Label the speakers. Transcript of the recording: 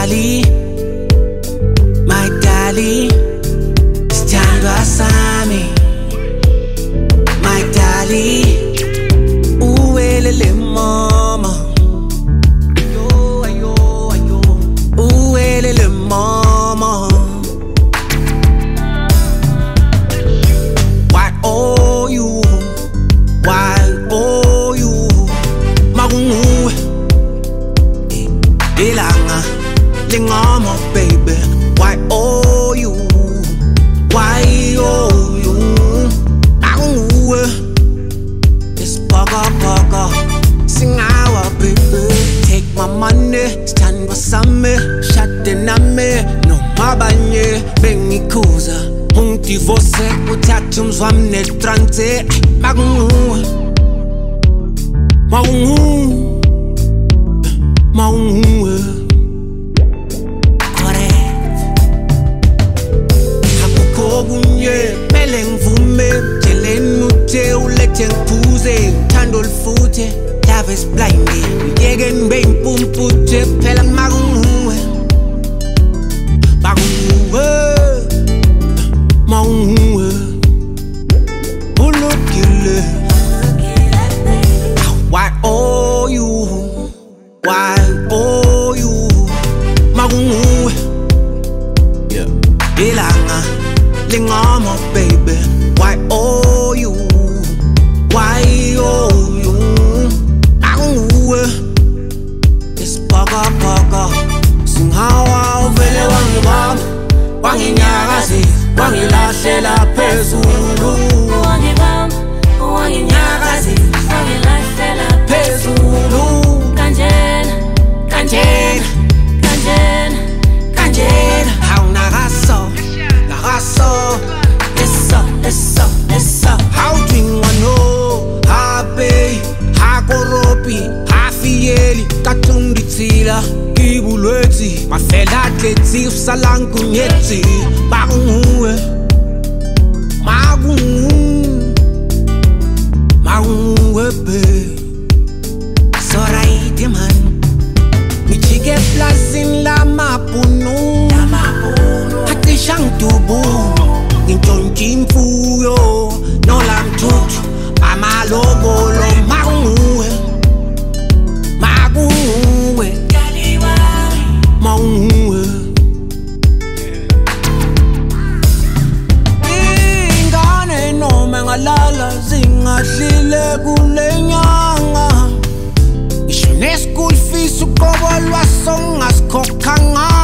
Speaker 1: darling, my darling, sithandwa sami, my darling, uwelele mama, uwelele mama. Why oh you? Why oh you? Magungu ilanga lingama baby. Why oh you? Why oh you? Magungu it's bugger singawa baby. Take my money, stand beside me, shut the name, no mabanye bengikuza. Untivose uthatha umzwami netrance. Magungu correct. Hakukho kunye mele ngivume theleni uthe ulethe ngiphuze ngithanda olufuthe. Love is blinding yeke ngibe impumputhe phela magungu ulukile. Why oh you? Why oh you? Magungu yeah. Ilanga lingama baby. Why oh you? Why oh you? Magungu it's bugger singawa uvele wangibamba wanginyakazi wangilahlela phezulu. Wangibamba wanginyakazi wangilahlela phezulu. Kanjena how nagaso lesa how drink wano happy hakoropi hafiyeli katunditsila kibulwetsi mafela tletsi usalankunyetsi magungu babe. Soraite man Michige plazin la mapunu Hati shangtubu Ngintonji mfuyo Nola mtutu Amalogolo magungu Ingane noma ngalala zingahlile kule nyanga. Ngisho ne school fees uqobo lwaso ngasikhokhanga.